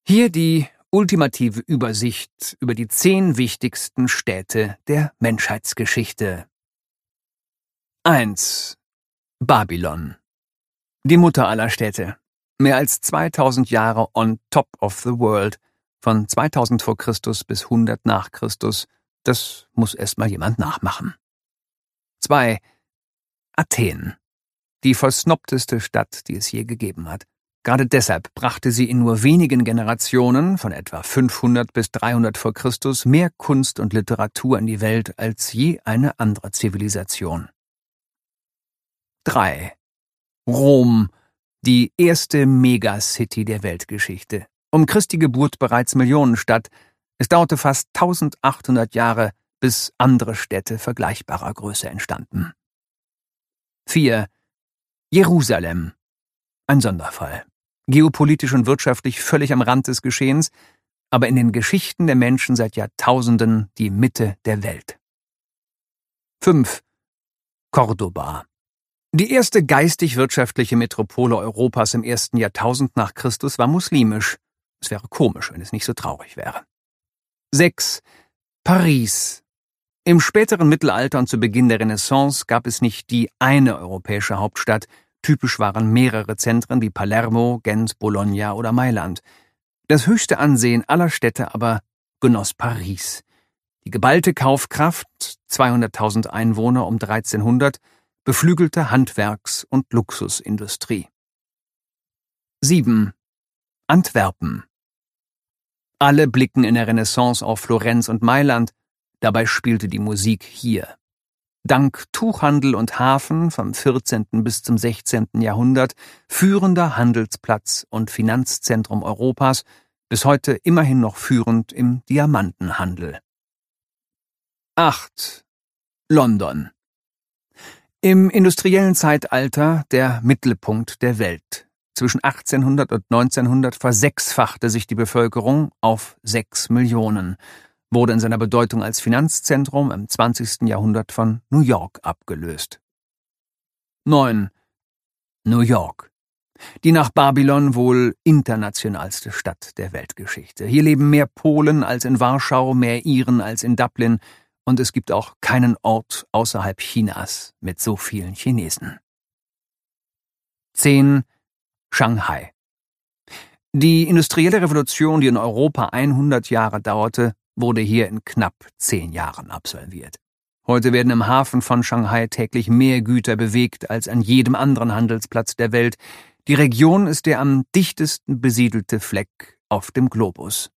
Hier die ultimative Übersicht über die 10 wichtigsten Städte der Menschheitsgeschichte. 1. Babylon. Die Mutter aller Städte. Mehr als 2000 Jahre on top of the world. Von 2000 vor Christus bis 100 nach Christus. Das muss erstmal jemand nachmachen. 2. Athen. Die versnobteste Stadt, die es je gegeben hat. Gerade deshalb brachte sie in nur wenigen Generationen, von etwa 500 bis 300 vor Christus, mehr Kunst und Literatur in die Welt als je eine andere Zivilisation. 3. Rom, die erste Megacity der Weltgeschichte. Um Christi Geburt bereits Millionenstadt. Es dauerte fast 1800 Jahre, bis andere Städte vergleichbarer Größe entstanden. 4. Jerusalem. Ein Sonderfall. Geopolitisch und wirtschaftlich völlig am Rand des Geschehens, aber in den Geschichten der Menschen seit Jahrtausenden die Mitte der Welt. 5. Cordoba. Die erste geistig-wirtschaftliche Metropole Europas im 1. Jahrtausend nach Christus war muslimisch. Es wäre komisch, wenn es nicht so traurig wäre. 6. Paris. Im späteren Mittelalter und zu Beginn der Renaissance gab es nicht die eine europäische Hauptstadt. Typisch waren mehrere Zentren wie Palermo, Gent, Bologna oder Mailand. Das höchste Ansehen aller Städte aber genoss Paris. Die geballte Kaufkraft, 200.000 Einwohner um 1300, beflügelte Handwerks- und Luxusindustrie. 7. Antwerpen. Alle blicken in der Renaissance auf Florenz und Mailand, dabei spielte die Musik hier. Dank Tuchhandel und Hafen vom 14. bis zum 16. Jahrhundert führender Handelsplatz und Finanzzentrum Europas, bis heute immerhin noch führend im Diamantenhandel. 8. London. Im industriellen Zeitalter der Mittelpunkt der Welt. Zwischen 1800 und 1900 versechsfachte sich die Bevölkerung auf 6 Millionen. Wurde in seiner Bedeutung als Finanzzentrum im 20. Jahrhundert von New York abgelöst. 9. New York. Die nach Babylon wohl internationalste Stadt der Weltgeschichte. Hier leben mehr Polen als in Warschau, mehr Iren als in Dublin, und es gibt auch keinen Ort außerhalb Chinas mit so vielen Chinesen. 10. Shanghai. Die industrielle Revolution, die in Europa 100 Jahre dauerte, wurde hier in knapp 10 Jahren absolviert. Heute werden im Hafen von Shanghai täglich mehr Güter bewegt als an jedem anderen Handelsplatz der Welt. Die Region ist der am dichtesten besiedelte Fleck auf dem Globus.